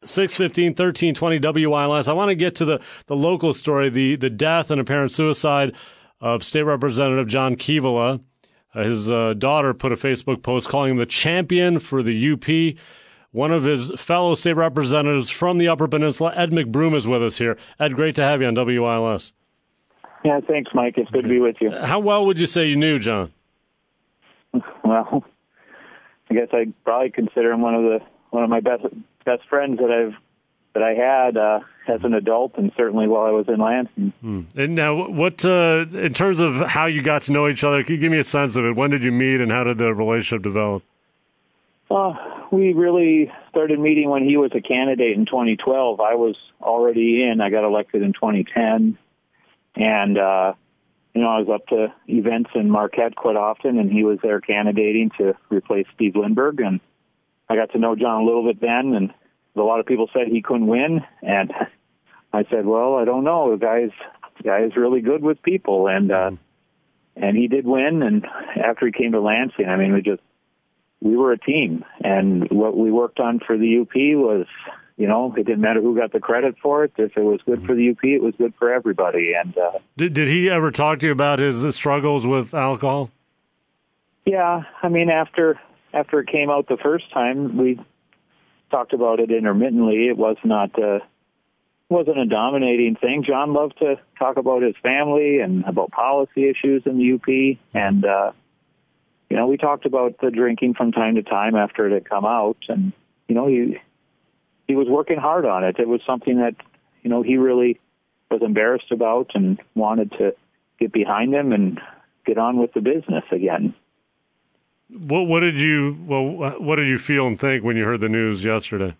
615 1320 WILS. I want to get to the local story, the death and apparent suicide of State Representative John Keevala. His daughter put a Facebook post calling him the champion for the UP. One of his fellow state representatives from the Upper Peninsula, Ed McBroom, is with us here. Ed, great to have you on WILS. Yeah, thanks, Mike. It's good to be with you. How well would you say you knew John? Well, I guess I'd probably consider him one of my best friends that I had as an adult, and certainly while I was in Lansing. And now, what in terms of how you got to know each other? Can you give me a sense of it? When did you meet, and how did the relationship develop? We really started meeting when he was a candidate in 2012. I was already in. I got elected in 2010, and I was up to events in Marquette quite often, and he was there candidating to replace Steve Lindbergh, and I got to know John a little bit then, and a lot of people said he couldn't win, and I said, well, I don't know. The guy is really good with people, and he did win, and after he came to Lansing, I mean, we were a team, and what we worked on for the UP was, it didn't matter who got the credit for it. If it was good for the UP, it was good for everybody. And did he ever talk to you about his struggles with alcohol? Yeah, I mean, after it came out the first time, we talked about it intermittently. It wasn't a dominating thing. John loved to talk about his family and about policy issues in the UP, and we talked about the drinking from time to time after it had come out, and he was working hard on it. It was something that he really was embarrassed about and wanted to get behind him and get on with the business again. What did you feel and think when you heard the news yesterday?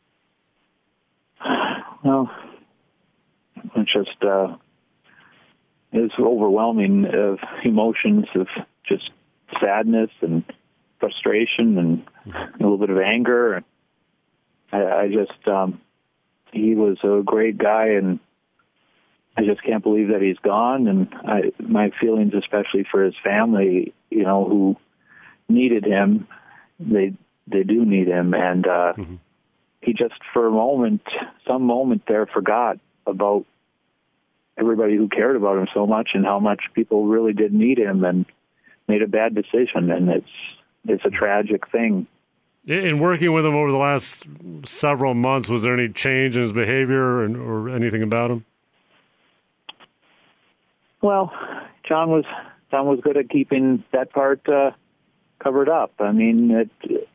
Well, it was overwhelming of emotions of just sadness and frustration and a little bit of anger. He was a great guy, and I just can't believe that he's gone. And my feelings, especially for his family, who needed him, they do need him, and he just for some moment there forgot about everybody who cared about him so much and how much people really did need him, and made a bad decision, and it's a tragic thing. In working with him over the last several months, was there any change in his behavior or anything about him? Well, John was good at keeping that part covered up. I mean,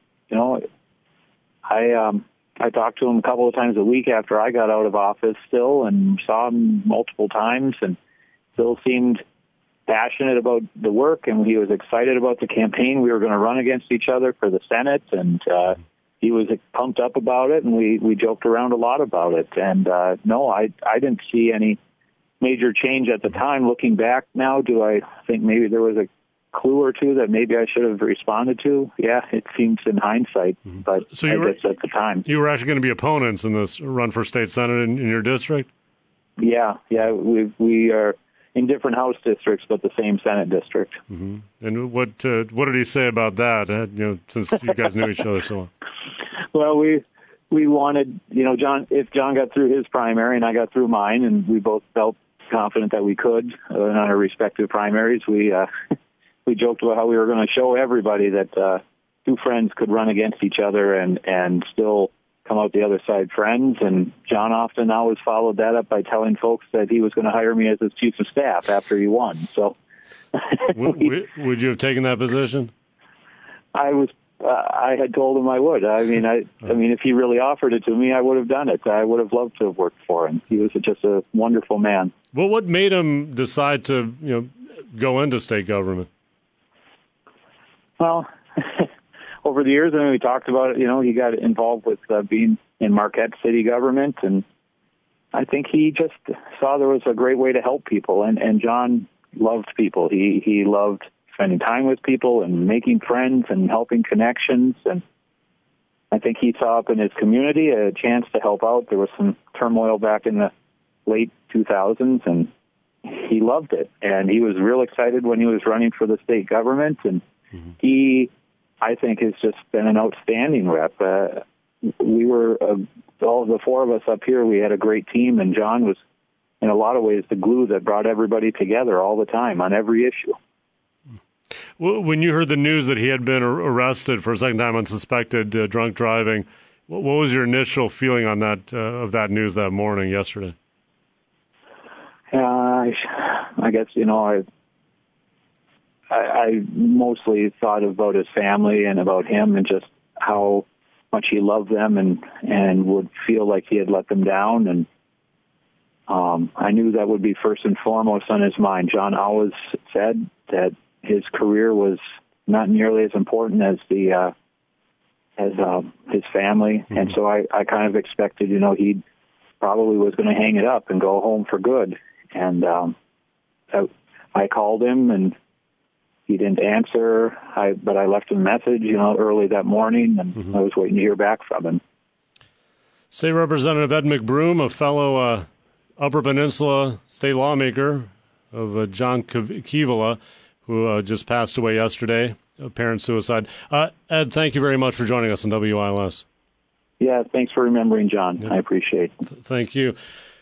I talked to him a couple of times a week after I got out of office still, and saw him multiple times, and still seemed passionate about the work, and he was excited about the campaign. We were going to run against each other for the Senate, and he was pumped up about it, and we joked around a lot about it. And no, I didn't see any major change at the time. Looking back now, do I think maybe there was a clue or two that maybe I should have responded to? Yeah, it seems in hindsight, but so I guess at the time. You were actually going to be opponents in this run for state senate in your district? Yeah, we are in different House districts, but the same Senate district. Mm-hmm. And what did he say about that? Since you guys knew each other so long. Well, we wanted, John. If John got through his primary and I got through mine, and we both felt confident that we could in our respective primaries, we joked about how we were going to show everybody that two friends could run against each other and still come out the other side friends. And John often always followed that up by telling folks that he was going to hire me as his chief of staff after he won. So, would you have taken that position? I had told him I would. I mean, if he really offered it to me, I would have done it. I would have loved to have worked for him. He was just a wonderful man. Well, what made him decide to, go into state government? Well, over the years, we talked about it. He got involved with being in Marquette city government, and I think he just saw there was a great way to help people. And John loved people. He loved spending time with people and making friends and helping connections. And I think he saw up in his community a chance to help out. There was some turmoil back in the late 2000s, and he loved it. And he was real excited when he was running for the state government. And he, I think, has just been an outstanding rep. we were all the four of us up here. We had a great team, and John was, in a lot of ways, the glue that brought everybody together all the time on every issue. When you heard the news that he had been arrested for a second time on suspected drunk driving, what was your initial feeling on that of that news that morning, yesterday? I guess, I mostly thought about his family and about him and just how much he loved them and would feel like he had let them down. And I knew that would be first and foremost on his mind. John always said that his career was not nearly as important as his family. Mm-hmm. And so I kind of expected, he probably was going to hang it up and go home for good. And I called him, and he didn't answer. But I left him a message, early that morning, and mm-hmm. I was waiting to hear back from him. State Representative Ed McBroom, a fellow Upper Peninsula state lawmaker of John Kivela, who just passed away yesterday, apparent suicide. Ed, thank you very much for joining us on WILS. Yeah, thanks for remembering John. Yeah. I appreciate it. Thank you.